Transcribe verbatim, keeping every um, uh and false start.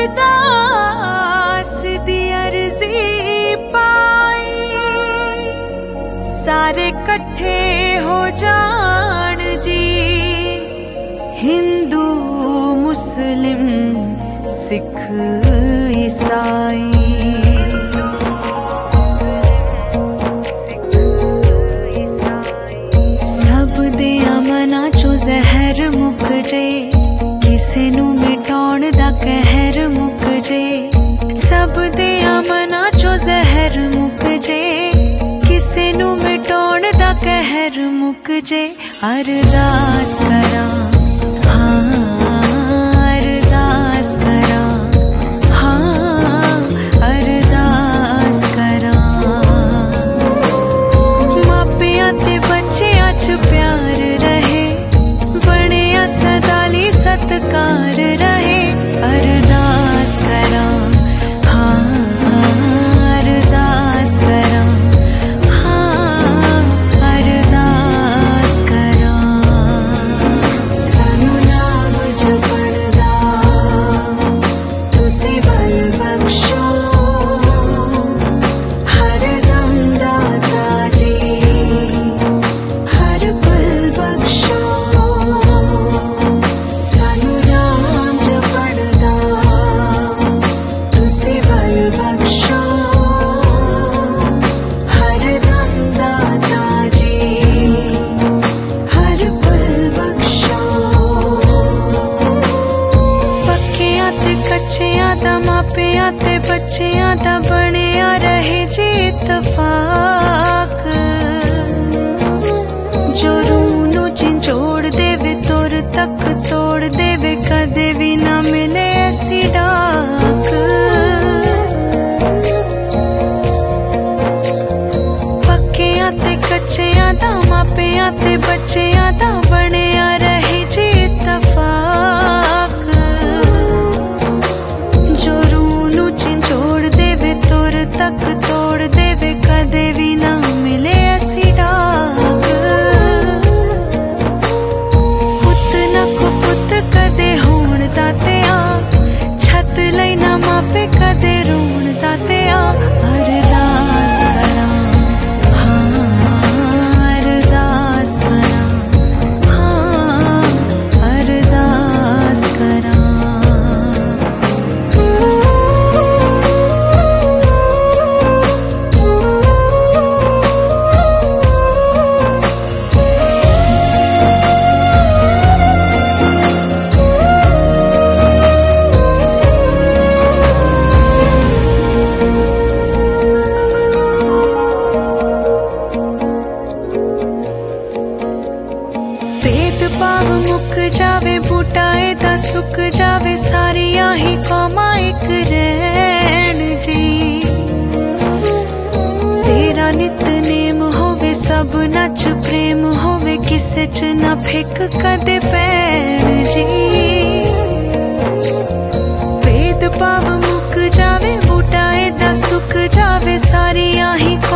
अरदास दी अर्जी पाई, सारे कट्ठे हो जान जी। हिंदू मुस्लिम सिख ईसाई, सब दिया मना चो जहर मुक जे, किसे नू मिटाउण दा कहर मुक जे। सब दिया मना चो जहर मुक जे, किसे नू मिटाउण दा कहर मुक जे। अरदास करां, हाँ अरदास करां, हाँ अरदास करां। मापियां ते बच्चियां च प्यार रहे, बणिया सदाली सत्कार रहे। अरदास करां, हाँ अरदास करां, हाँ अरदास करां। सानू नाम जपण दा तुसी बल बख्शो, हर दम दाता जी हर पल बख्शो। सानू नाम जपण दा तुसी बल बख्शो, हर दम दाता जी हर पल बख्शो। पक्कियां ते कच्चियां दा मापियां ते बच्चियां दा बणिया रहे जी इत्तफाक। जो रूह नू झिंझोड़ देवे तुर तक तोड़ देवे, कदे भी ना मिले ऐसी डाक। पक्कियां ते कच्चियां दा मापियां ते बच्चियां दा बणिया रहे जी इत्तफाक। जो रूह नू झिंझोड़ देवे तुर तक तोड़ देवे, कदे भी ना मिले ऐसी डाक। पुत ना कुपुत कदे होण दातिया, छत लई ना मापे कदे रोण दातिया। अरदास करां, हाँ अरदास करां, हाँ अरदास करां। भेदभाव मुक जावे, बूटाए दा सुक जावे, सारियां ही कौमां इक रैण जी। तेरा नितनेम होवे, सब नच प्रेम होवे, किसे च ना फिक कदे पैण जी। भेदभाव मुक जावे, बूटाए दा सुक जावे, सारियां ही